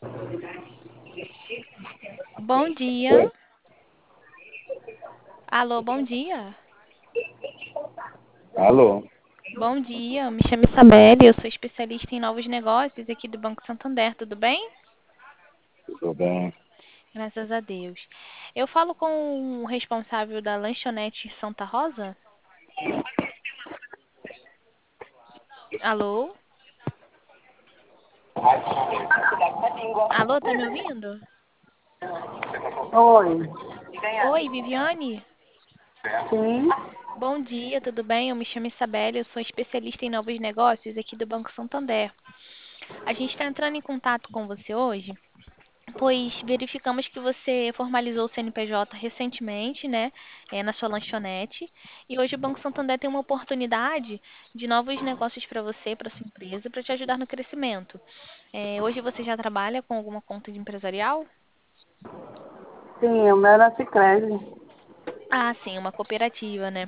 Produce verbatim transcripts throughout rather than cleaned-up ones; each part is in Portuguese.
Bom dia. Alô, bom dia. Alô, Bom dia, me chamo Isabelle, eu sou especialista em novos negócios aqui do Banco Santander, tudo bem? tudo bem? Graças a Deus. Eu falo com o responsável da lanchonete Santa Rosa? Alô? Alô, tá me ouvindo? Oi, Oi, Viviane? sim, Bom dia, tudo bem? Eu me chamo Isabelle, eu sou especialista em novos negócios aqui do Banco Santander. A gente está entrando em contato com você hoje pois verificamos que você formalizou o C N P J recentemente, né, eh, na sua lanchonete, e hoje o Banco Santander tem uma oportunidade de novos negócios para você, para sua empresa, para te ajudar no crescimento. Eh, hoje você já trabalha com alguma conta de empresarial? sim, o meu era Sicredi. Ah, sim, uma cooperativa, né?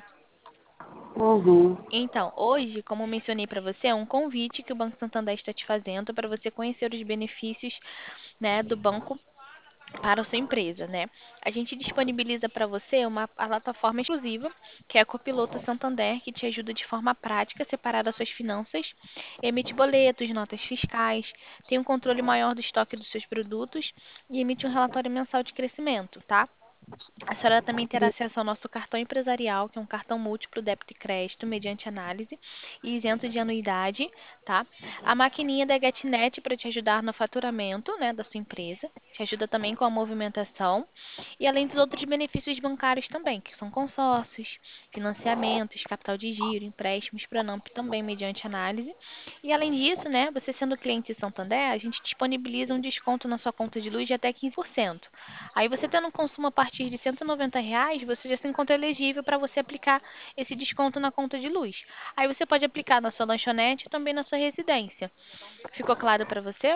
Uhum, Então, hoje, como eu mencionei para você, é um convite que o Banco Santander está te fazendo para você conhecer os benefícios, né, do banco para a sua empresa, né? A gente disponibiliza para você uma plataforma exclusiva, que é a Copiloto Santander, que te ajuda de forma prática a separar as suas finanças, emite boletos, notas fiscais, tem um controle maior do estoque dos seus produtos e emite um relatório mensal de crescimento, tá? A senhora também terá acesso ao nosso cartão empresarial, que é um cartão múltiplo débito e crédito, mediante análise e isento de anuidade, tá? A maquininha da GetNet para te ajudar no faturamento, né, da sua empresa, te ajuda também com a movimentação e além dos outros benefícios bancários também, que são consórcios, financiamentos, capital de giro, empréstimos, Pronamp também mediante análise. E além disso, né, você sendo cliente Santander, a gente disponibiliza um desconto na sua conta de luz de até quinze por cento. Aí você tendo um consumo a partir de cento e noventa reais, você já se encontra elegível para você aplicar esse desconto na conta de luz. Aí você pode aplicar na sua lanchonete e também na sua residência. Ficou claro para você?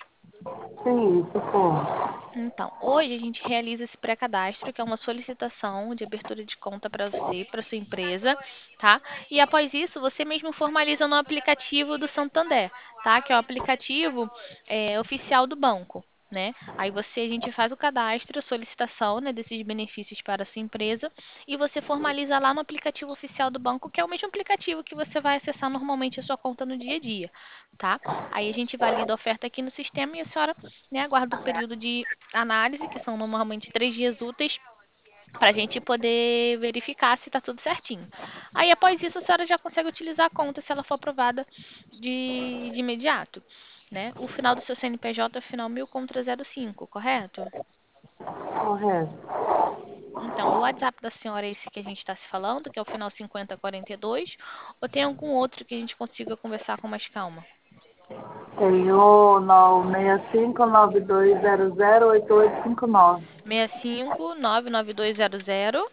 sim, ficou. Então, hoje a gente realiza esse pré-cadastro, que é uma solicitação de abertura de conta para você, para sua empresa, tá? E após isso, você mesmo formaliza no aplicativo do Santander, tá? Que é o aplicativo é, oficial do banco, né? Aí você, a gente faz o cadastro, a solicitação, né, desses benefícios para a sua empresa e você formaliza lá no aplicativo oficial do banco, que é o mesmo aplicativo que você vai acessar normalmente a sua conta no dia a dia, tá? Aí a gente valida a oferta aqui no sistema e a senhora, né, aguarda o período de análise, que são normalmente três dias úteis, para a gente poder verificar se está tudo certinho. Aí, após isso, a senhora já consegue utilizar a conta se ela for aprovada de, de imediato. Né? O final do seu C N P J é o final mil contra zero cinco, correto? Correto. Então, o WhatsApp da senhora é esse que a gente está se falando, que é o final cinquenta quarenta e dois, ou tem algum outro que a gente consiga conversar com mais calma? Tem o nove seis cinco nove dois zero zero oito oito cinco nove. seis cinco nove nove dois zero zero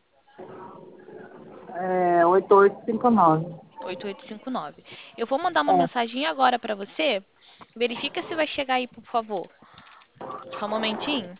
É, oito oito cinco nove. oito oito cinco nove. Eu vou mandar uma É, mensagem agora para você. Verifica se vai chegar aí, por favor. Só um momentinho.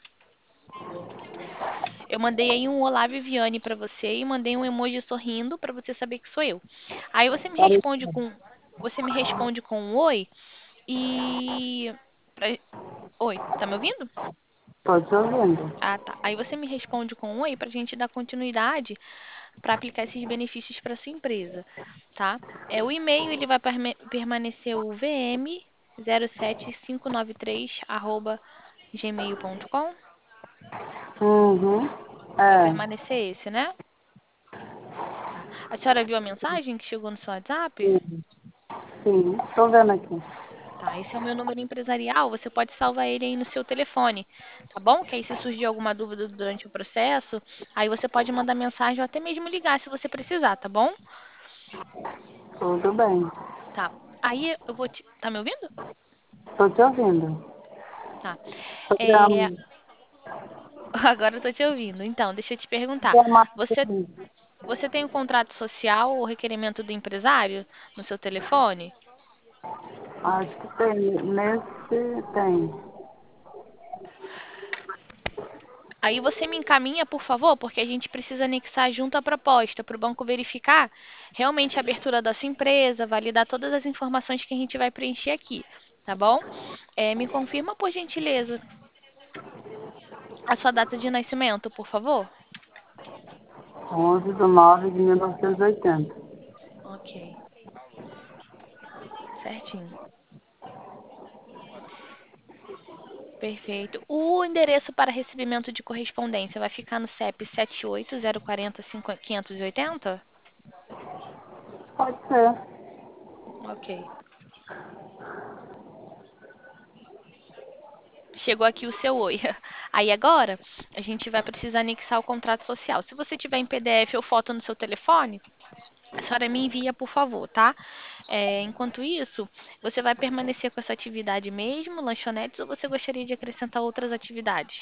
Eu mandei aí um Olá Viviane para você e mandei um emoji sorrindo para você saber que sou eu. Aí você me responde parecido. com você me responde com um oi e pra- oi, tá me ouvindo? Tô te ouvindo. Ah, tá. Aí você me responde com um oi para a gente dar continuidade para aplicar esses benefícios para sua empresa, tá? É o e-mail, ele vai perme- permanecer o v m zero sete cinco nove três arroba gmail ponto com. Uhum, Vai é, permanecer esse, né? Tá. A senhora viu a mensagem que chegou no seu WhatsApp? sim, sim, tô vendo aqui. Tá, esse é o meu número empresarial, você pode salvar ele aí no seu telefone, tá bom? Que aí se surgir alguma dúvida durante o processo, aí você pode mandar mensagem ou até mesmo ligar se você precisar, tá bom? Tudo bem. Tá. Aí eu vou te... Tá me ouvindo? Tô te ouvindo. Tá. É, Programa, agora eu tô te ouvindo. Então, deixa eu te perguntar. programa Você, você tem um contrato social ou requerimento do empresário no seu telefone? acho que tem. Nesse tem. Aí você me encaminha, por favor, porque a gente precisa anexar junto a proposta para o banco verificar realmente a abertura da sua empresa, validar todas as informações que a gente vai preencher aqui. tá bom? É, me confirma, por gentileza, a sua data de nascimento, por favor. onze de nove de mil novecentos e oitenta. Ok, certinho. Perfeito. O endereço para recebimento de correspondência vai ficar no C E P sete oito zero quatro zero cinco oito zero? Pode ser. Ok. Chegou aqui o seu oi. Aí agora, a gente vai precisar anexar o contrato social. Se você tiver em P D F ou foto no seu telefone, a senhora me envia, por favor, tá? É, enquanto isso, você vai permanecer com essa atividade mesmo, lanchonetes, ou você gostaria de acrescentar outras atividades?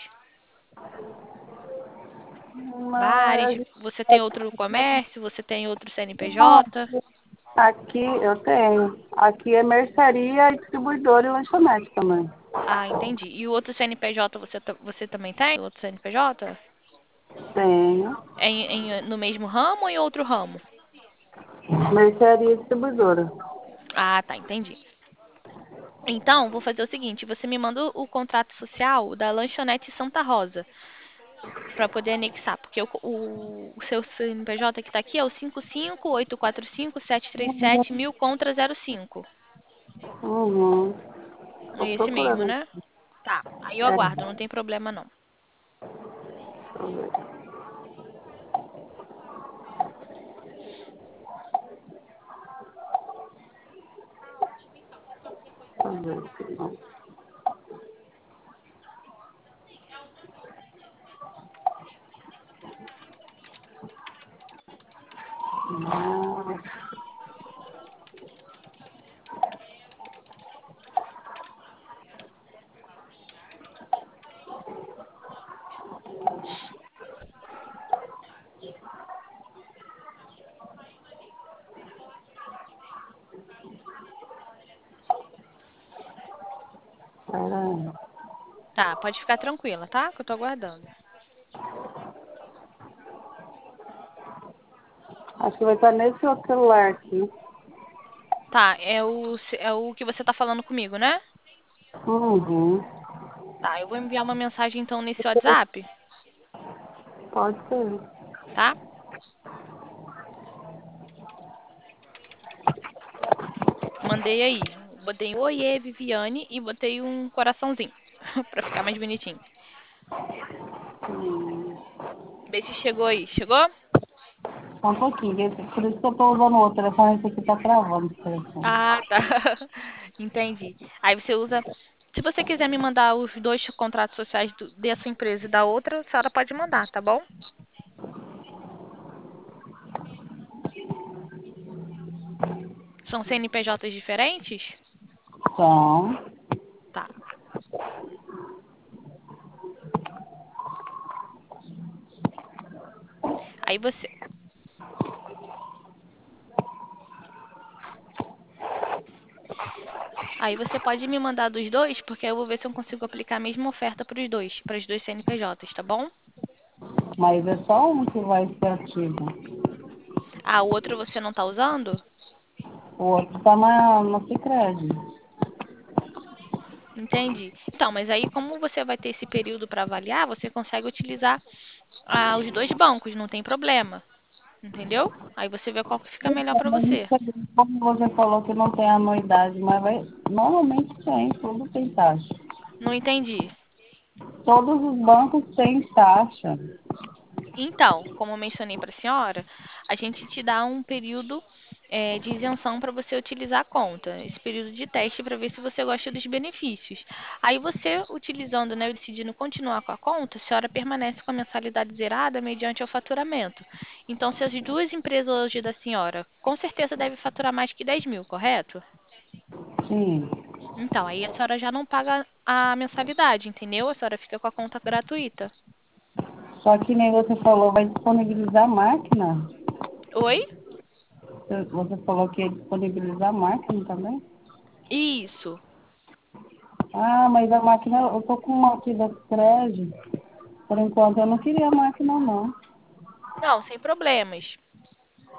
Não, é, Bares, a gente, você tem outro comércio, você tem outro não, C N P J? aqui eu tenho. Aqui é mercearia, distribuidora e lanchonete também. Ah, entendi. E o outro C N P J você, ta- você também tem? O outro C N P J? Tenho. É em- em- no mesmo ramo ou em outro ramo? Mercearia e distribuidora. Ah, tá, entendi. Então, vou fazer o seguinte: você me manda o contrato social da lanchonete Santa Rosa para poder anexar, porque o, o, o seu C N P J que está aqui é o cinco cinco oito quatro cinco sete três sete Uhum. mil contra zero cinco. Uhum. É Tô esse mesmo, procurando. né? Tá. Aí eu É, aguardo, não tem problema não. deixa eu ver. Deixa eu ver aqui, não. Não. Pera aí. Tá, pode ficar tranquila, tá? Que eu tô aguardando. Acho que vai estar nesse outro celular aqui. Tá, é o, é o que você tá falando comigo, né? Uhum. Tá, eu vou enviar uma mensagem então nesse WhatsApp, Pode ser. tá? Mandei aí. Botei um oiê, Viviane, e botei um coraçãozinho, pra ficar mais bonitinho. Hum. Vê se chegou aí. Chegou? Só um pouquinho. Por isso que eu tô usando o outro telefone. Esse aqui tá travando o telefone. Ah, tá. Entendi. Aí você usa. Se você quiser me mandar os dois contratos sociais do- dessa empresa e da outra, a senhora pode mandar, tá bom? São C N P Js diferentes? Então, Tá. Aí você, aí você pode me mandar dos dois, porque eu vou ver se eu consigo aplicar a mesma oferta para os dois, para os dois C N P Js, tá bom? mas é só um que vai ser ativo. Ah, o outro você não tá usando? O outro tá na, no Sicredi. Entendi. Então, mas aí como você vai ter esse período para avaliar, você consegue utilizar ah, os dois bancos, não tem problema, entendeu? Aí você vê qual que fica melhor para Mas você. isso aí, como você falou que não tem anuidade, mas vai, normalmente tem, tudo tem taxa. Não entendi. Todos os bancos têm taxa. Então, como eu mencionei para a senhora, a gente te dá um período eh, de isenção para você utilizar a conta, esse período de teste para ver se você gosta dos benefícios. Aí você, utilizando, né, decidindo continuar com a conta, a senhora permanece com a mensalidade zerada mediante o faturamento. Então, se as duas empresas hoje da senhora, com certeza deve faturar mais que dez mil, correto? Sim. Então, aí a senhora já não paga a mensalidade, entendeu? A senhora fica com a conta gratuita. Só que nem você falou, vai disponibilizar a máquina. Oi? Você você falou que ia disponibilizar a máquina também? Isso. Ah, mas a máquina, eu tô com uma aqui da Sicredi. Por enquanto eu não queria a máquina não. Não, sem problemas.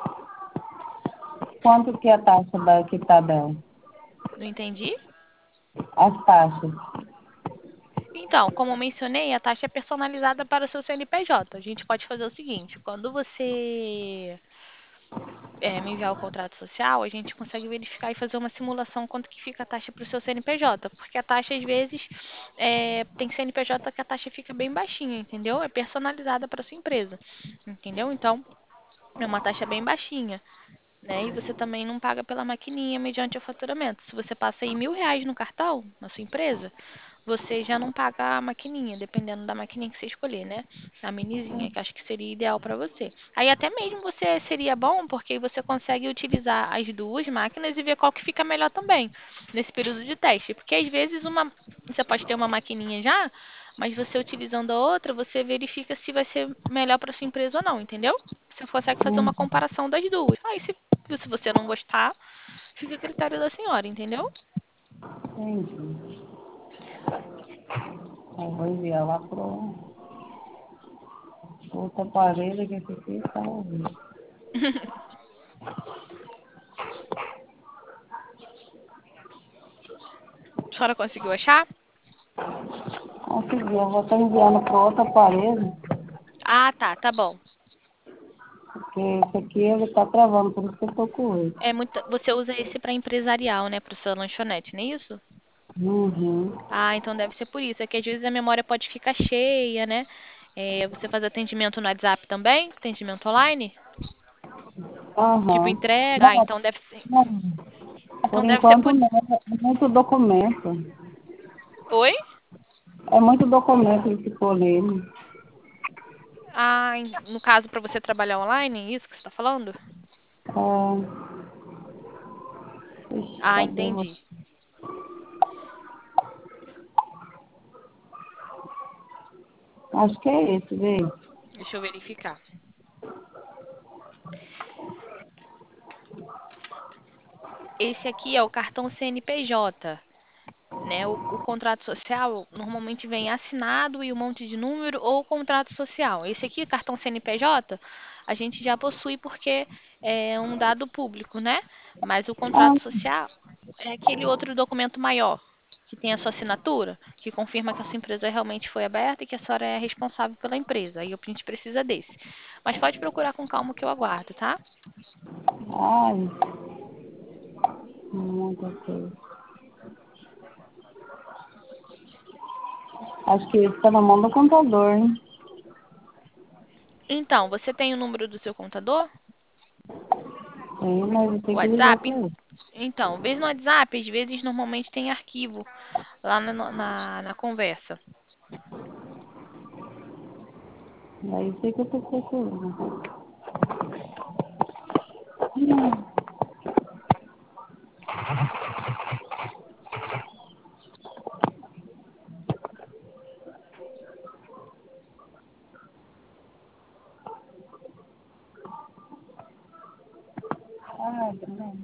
Quanto que é a taxa da, que tá dela? Não entendi? As taxas. Então, como eu mencionei, a taxa é personalizada para o seu C N P J. A gente pode fazer o seguinte: quando você é, me enviar o contrato social, a gente consegue verificar e fazer uma simulação quanto que fica a taxa para o seu C N P J. Porque a taxa, às vezes, é, tem C N P J que a taxa fica bem baixinha, entendeu? É personalizada para a sua empresa, entendeu? Então, é uma taxa bem baixinha. Né? E você também não paga pela maquininha mediante o faturamento. Se você passa aí mil reais no cartão, na sua empresa, você já não paga a maquininha, dependendo da maquininha que você escolher, né? A minizinha, que acho que seria ideal para você. Aí até mesmo você seria bom, porque você consegue utilizar as duas máquinas e ver qual que fica melhor também, nesse período de teste. Porque às vezes uma, você pode ter uma maquininha já, mas você utilizando a outra, você verifica se vai ser melhor para sua empresa ou não, entendeu? Você consegue fazer Hum, uma comparação das duas. Aí se, se você não gostar, fica a critério da senhora, entendeu? entendi. Eu vou enviar lá pro outro aparelho que esse aqui está horrível. A senhora conseguiu achar? Consegui, eu vou estar enviando pro outro aparelho, Ah, tá, tá bom. porque esse aqui ele tá travando, por isso que eu tô com ele. É muito, você usa esse para empresarial, né, para o seu lanchonete, não é isso? Uhum. Ah, então deve ser por isso. É que às vezes a memória pode ficar cheia, né? É, você faz atendimento no WhatsApp também? Atendimento online? Tipo Aham. entrega? Ah, Não, então deve ser, não, por então deve ser enquanto por. não, é muito documento. Oi? É muito documento que ficou nele. Ah, em- no caso para você trabalhar online, isso que você está falando? É, ixi, Ah, cadê você? entendi. Acho que é esse, vê. Deixa eu verificar. Esse aqui é o cartão C N P J. Né? O, o contrato social normalmente vem assinado e um monte de número ou contrato social. Esse aqui, cartão C N P J, a gente já possui porque é um dado público, né? Mas o Ah, contrato social é aquele outro documento maior que tem a sua assinatura, que confirma que a sua empresa realmente foi aberta e que a senhora é responsável pela empresa. Aí a gente precisa desse. Mas pode procurar com calma que eu aguardo, tá? ai, muita coisa. Acho que esse tá na mão do contador, hein? Então, você tem o número do seu contador? Tem, mas eu O tenho que ligar pra WhatsApp? ele. Então, vez no WhatsApp, às vezes normalmente tem arquivo lá na, na, na conversa. Aí sei que eu tô procurando. Ai, não.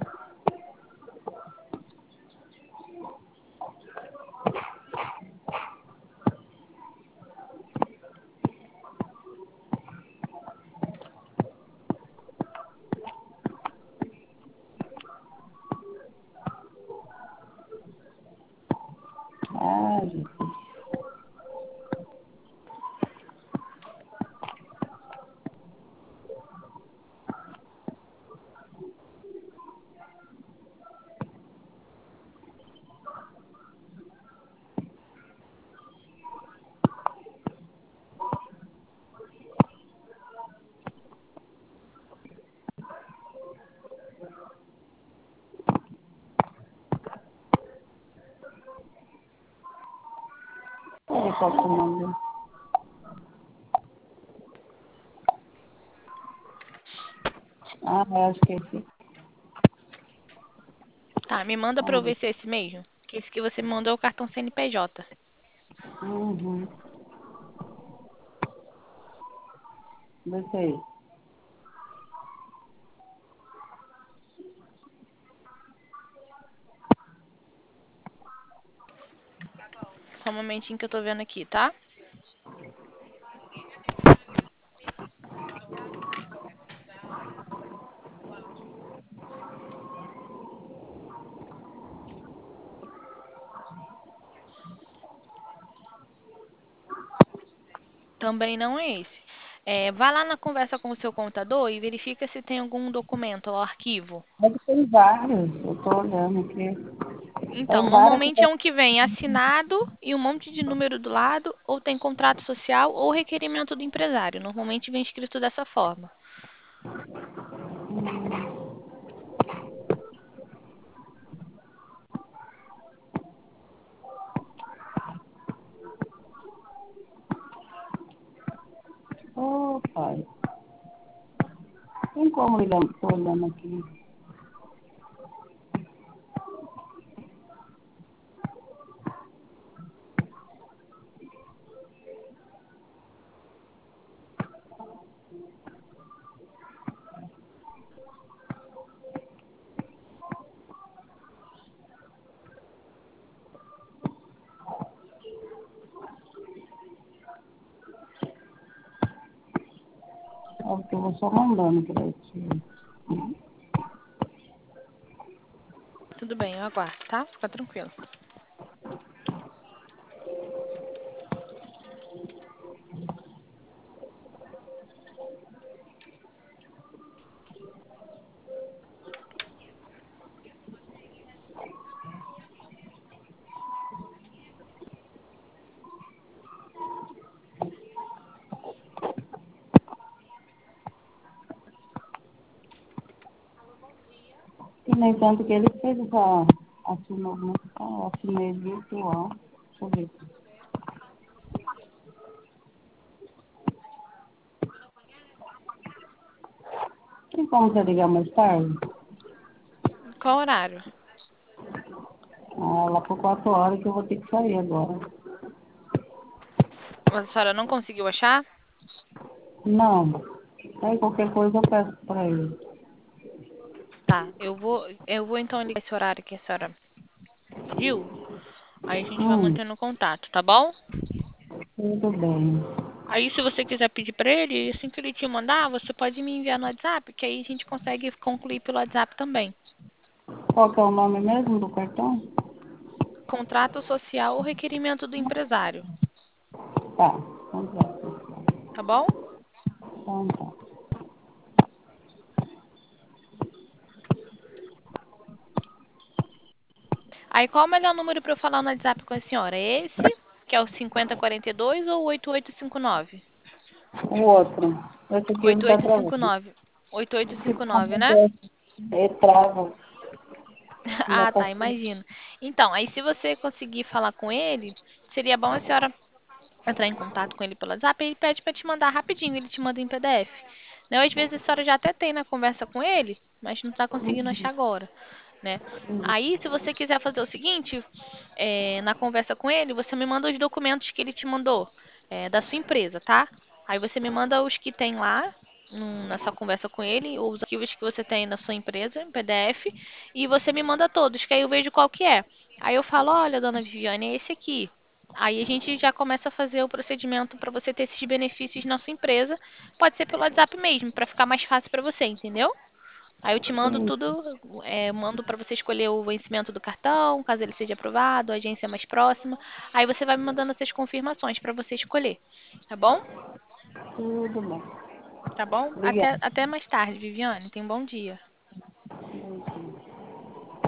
Ai, Jesus. Ele qual que é o nome dele? Ah, eu acho que é esse. Tá, me manda pra eu Ah, ver se é esse mesmo. Que esse que você me mandou é o cartão C N P J. uhum. Deixa aí. Só um momentinho que eu tô vendo aqui, tá? Também não é esse. É, vá lá na conversa com o seu contador e verifica se tem algum documento ou arquivo. Deve ter vários, eu tô olhando aqui. Então, Tem várias normalmente é um que vem assinado e um monte de número do lado, ou tem contrato social ou requerimento do empresário. Normalmente vem escrito dessa forma. Ô, pai. Tem como olhar, tô olhando aqui. É porque eu vou só mandando pra ti. Tudo bem, eu aguardo, tá? Fica tranquilo. E nem tanto que ele fez essa, assinou, né? Ah, assinei virtual. Deixa eu ver. Tem como você ligar mais tarde? Qual horário? Ah, lá por quatro horas que eu vou ter que sair agora. A senhora não conseguiu achar? Não. Aí qualquer coisa eu peço pra ele. Tá, eu vou, eu vou então ligar esse horário que a senhora pediu. Aí a gente vai Hum, mantendo contato, tá bom? tudo bem. Aí, se você quiser pedir pra ele, assim que ele te mandar, você pode me enviar no WhatsApp, que aí a gente consegue concluir pelo WhatsApp também. Qual que é o nome mesmo do cartão? Contrato social ou requerimento do empresário, Tá. Então tá. tá bom? Então tá. Aí, qual o melhor número pra eu falar no WhatsApp com a senhora? É esse, que é o cinquenta quarenta e dois ou o oito oito cinco nove? O outro. Esse aqui não oito dá oito pra cinco ver. nove. oito oito cinco nove, né? Ele trava. Não Ah, tá tá, assim. imagino. Então, aí se você conseguir falar com ele, seria bom a senhora entrar em contato com ele pelo WhatsApp, ele pede para te mandar rapidinho, ele te manda em P D F. Né? Ou às vezes a senhora já até tem na conversa com ele, mas não está conseguindo achar agora, né? Aí, se você quiser fazer o seguinte, é, na conversa com ele, você me manda os documentos que ele te mandou, é, da sua empresa, tá? Aí você me manda os que tem lá, hum, nessa conversa com ele, ou os arquivos que você tem na sua empresa, em P D F, e você me manda todos, que aí eu vejo qual que é. Aí eu falo, olha, dona Viviane, é esse aqui. Aí a gente já começa a fazer o procedimento para você ter esses benefícios na sua empresa. Pode ser pelo WhatsApp mesmo, para ficar mais fácil para você, entendeu? Aí eu te mando Sim, tudo, é, mando para você escolher o vencimento do cartão, caso ele seja aprovado, a agência mais próxima. Aí você vai me mandando essas confirmações para você escolher, tá bom? tudo bem. Tá bom? Obrigada. Até, até mais tarde, Viviane. Tenha um bom dia.